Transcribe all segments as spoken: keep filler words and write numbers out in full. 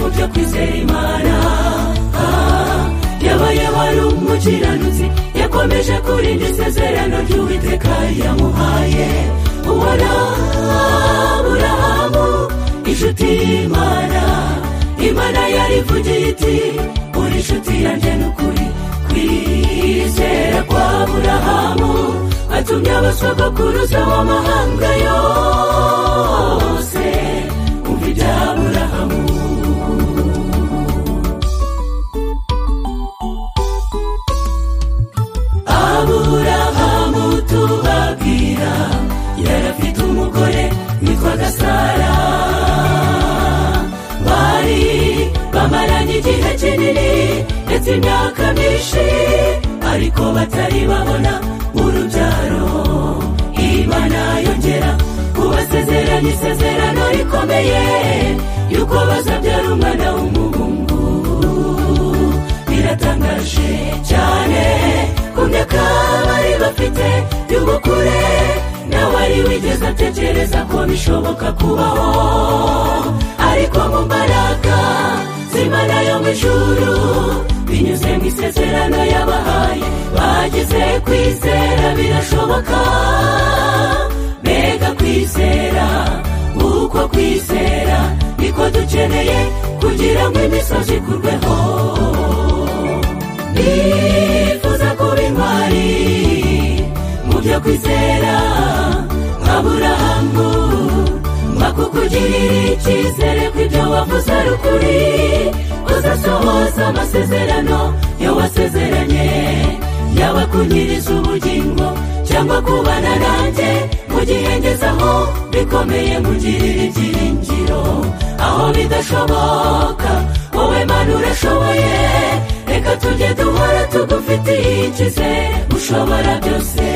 mu byo kwizera Imana. Yabaye wari umukiranutsi, yakomeje kurinda isezerano ry'Uwiteka yamuhaye. Ubona Aburahamu inshuti y'Imana, Imana yarivugiye iti uri inshuti yanjye n'ukuri. Kwizera kwa Aburahamu atumye abasogokuruza w'amahanga yose umva ibya Aburahamu. Aburahamu tubabwira yarafite umugore witwaga Sara, bari bamaranye igihe kinini ndetse imyaka myinshi, ariko batari babona urubyaro. Imana yongera kubasezeranya isezerano rikomeye yuko bazabyara umwana w'umuhungu. Biratangaje cyane ku myaka bari bafite y'ubukure, ntawari wigeze atekereza ko bishoboka kubaho. Ariko mu mbaraga z'Imana yo mu ijuru, binyuze mu isezerano yabahaye, bagize kwizera birashoboka. Mbega kwizera, uko kwizera niko dukeneye kugira ngo imisozi ikurweho. Nifuza kuba intwari mu byo kwizera nk'Aburahamu, bakukugirira icyizere ko ibyo wavuze ari ukuri, uzasohoza amasezerano yo wasezeranye. Yaba kunyiriza ubugingo cyangwa kubana nanjye mu gihe ngezeho bikomeye, mugirira ibyiringiro aho bidashoboka. Wowe Mana urashoboye, reka tujye duhora tugufitiye icyizere, ushobora byose.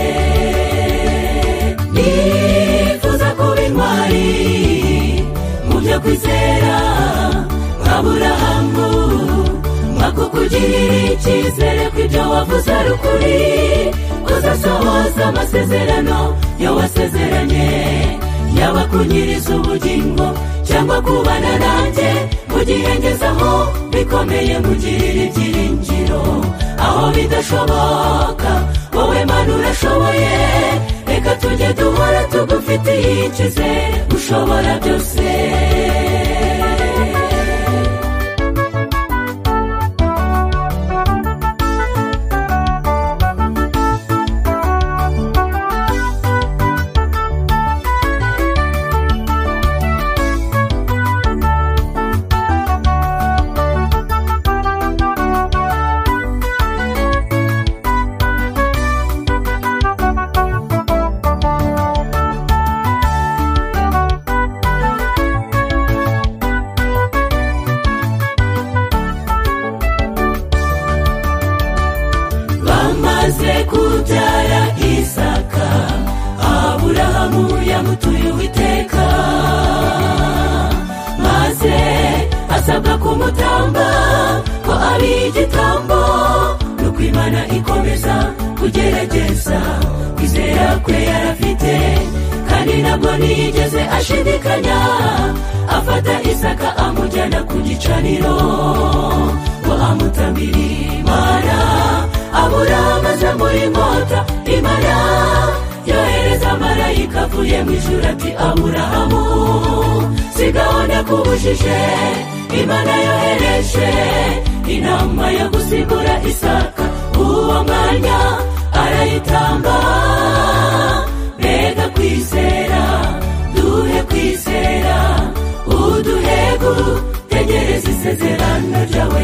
Nifuza kuba intwari mu byo kwizera nk'Aburahamu, bakukugirira icyizere ko ibyo wavuze ari ukuri, uzasohoza amasezerano yo wasezeranye. Yaba kunyiriza ubugingo cyangwa kubana nanjye mu gihe ngezeho bikomeye, mugirira ibyiringiro aho bidashoboka. Wowe Mana urashoboye, reka tujye duhora tugufitiye icyizere, ushobora byose. Bamaze kubyara Isaka, Aburahamu yamutuye Uwiteka, maze asabwa kumutamba ko ari igitambo. Nuko Imana ikomeza kugerageza kwizera kwe yarafite, kandi ntabwo ntiyigeze ashidikanya. Afata Isaka amujyana ku gicaniro ngo amutambire Imana. Aburahamu aza muri mota, Imana yohereza marayika avuye mu ijuru ati Aburahamu sigaho ndakubujije. Imana yohereje inama yo gusigura Isaka, uwo mwanya arayitamba. Mbega kwizera, duhe kwizera, uduhe gutegereza isezerano ryawe.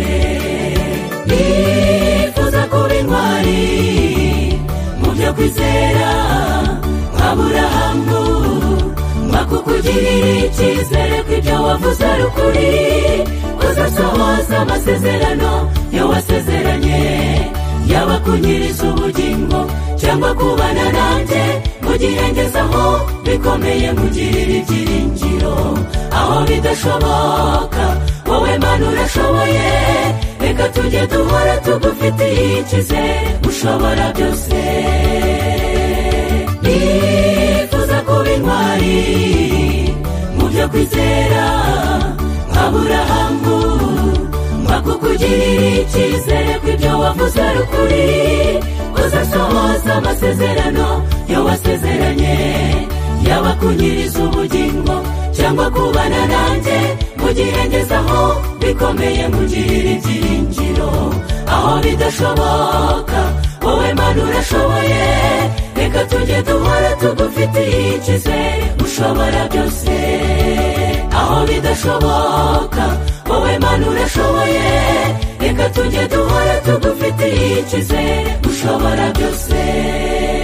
Nifuza kuba intwari mu byo kwizera nk'Aburahamu, bakukugirira icyizere ko ibyo wavuze ari ukuri, uzasohoza amasezerano yo wasezeranye. Yaba kunyiriza ubugingo cyangwa kubana nanjye mu gihe ngezeho bikomeye, mugirira ibyiringiro aho bidashoboka. Wowe Mana urashoboye, reka tujye duhora tugufitiye icyizere, ushobora byose. Nifuza kuba intwari mu byo kwizera nk'Aburahamu, kukugirira icyizere ko ibyo wavuze ari ukuri uzasohoza amasezerano yo wasezeranye yaba kunyiriza ubugingo cyangwa kubana nanjye mu gihe ngezeho bikomeye mugirira ibyiringiro aho bidashoboka wowe Mana urashoboye reka tujye duhora tugufitiye icyizere ushobora byose aho bidashoboka wowe Mana urashoboye reka tujye duhora tugufitiye icyizere ushobora byose